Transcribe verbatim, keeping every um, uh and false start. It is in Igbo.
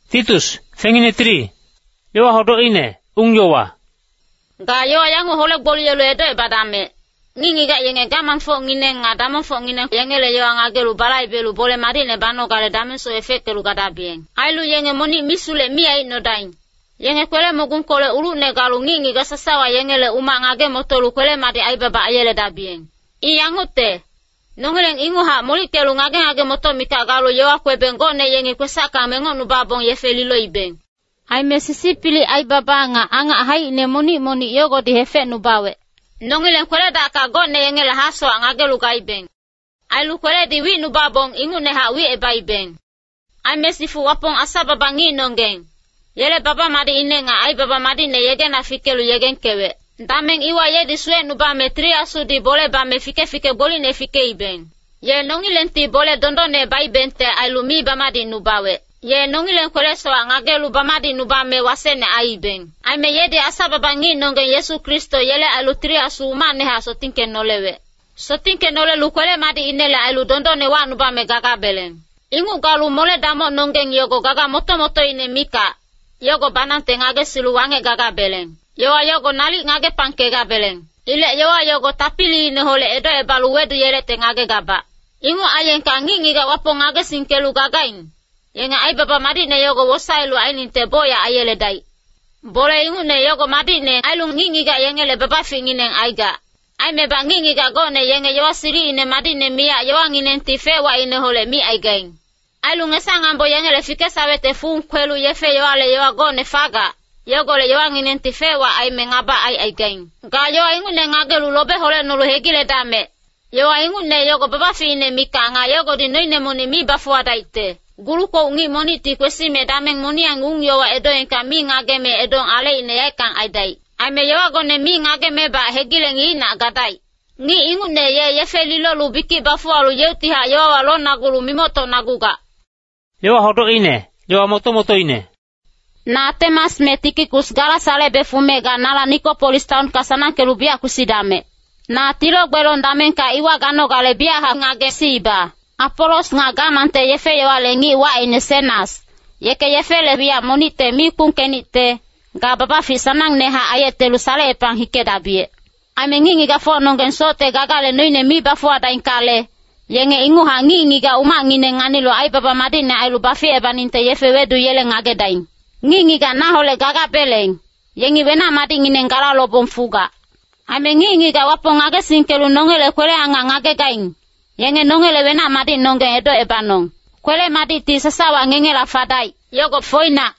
Titus, fengine tri. Yowa hodo ine, ung yowa. Ga yowa yangu holek boli yelu edo e badame. Ngingi ga yenge gaman fo ngine nga daman fo ngine yenge le yowa ngagelu balai belu bole marine bano gale damen so efeke lu gada bien. Ailu yenge moni misule miya ino dain. Yenge kwele mogun kole uru ne galu ngingi ga sasawa yenge le uma ngage motolu kwele madi ai baba ayele da bien. I yangu te. Nongileng ingu ha moli kelu ngage ngage moto mika galu yowa kwe bengo ne yenge kwe saka mengo nubabong yefe lilo ibeng. Hai Mississippi li ai baba nga anga hai ne moni moni yogo di hefe nubawe. Nongileng kwele da ka go ne yenge le haso ngage luga ibeng. Ai lu kwele di wi nubabong ingu ne ha wi eba ibeng. Ai mesifu wapong asa baba ngi nongeng. Yele baba madi ine nga ai baba madi ne yege na fikelu yegen kewe. Ndameng iwa ye di suwe nuba me tri asu di bole ba me fike fike boli ne fike iben. Ye nongilen ti bole dondo ne ba iben te ai lumi ba madi nubawe. Ye nongilen kore soa ngagelu ba madi nuba me wase ne ai iben. Ai me ye di asa baba ngi nongen Yesu Kristo yele ai lu tri asu uma ne ha so tinke nolewe. So tinke nole lu kwele madi inele ai lu dondo ne wa nuba me gaga belen. Ingu galu mole damo nongen yogo gaga moto moto ine mika. Yogo banante ngage silu wange gaga belen. Yowa yogo nali ngage panke ga belen. Ile yowa yogo tapili ne hole edo e balu wedu yele te ngage gaba. Ingu ayen ka ngingi ga wapo ngage sinkelu gagain. Yenga ai baba madine yogo wosailu ainin te boya ayele dai. Bole ingu ne yogo madine ailu ngingi ga yengele baba finginen aiga. Ai meba ngingi ga gone yenge yowa siri ine madine miya yowa nginen tifewa ine hole mi aigain. Ailu ngesa ngambo yengele fike sawete fun kwelu yefe yowa le yowa gone faga. Yogo le yowa nginen tifewa ai mengaba ai aigain. Ga yowa ingu ne ngagelu lobe hole nulu hegile dame. Yowa ingu ne yogo baba fine mika nga yogo di noine moni mi bafua daite. Guru ko ungi moni ti kwesi me dameng moni ang ung yowa edo enka mi ngage me edo ale ine yaikang aidai. Ai me yowa gone mi ngage me ba hegile ngi na gadai. Ngi ingu ne ye yefe lilo lubiki bafua lu yeutiha yowa walo nagulu mimoto naguga. Yowa hodo ine, yowa moto moto ine. Na temas me tikikus gala sale befume ga nala Nikopolis town kasana kelubia kusidame. Na tilo gbelon damen ka iwa gano gale bia ha ngage siba. Apolos nga gamante yefe yowa lengi wa ine senas. Yeke yefe le bia monite mi kunkenite. Ga baba fisanang neha ayete lusale epang hike dabie. Ame ngingi ga fo nongen sote gagale noine mi bafua da inkale. Yenge ingu ha ngingi ga uma ngine nganilo ai baba madine ai lubafi ebaninte yefe wedu yele ngage dain. Ngingi ga nahole gaga beleng. Yengi wena madi ngine ngala lobom fuga. Ame ngingi ga wapo ngage sinkelu nongele kwele anga ngage gain. Yenge nongele wena madi nonge edo ebanong. Kwele madi ti sasawa ngenge la fadai. Yogo foina.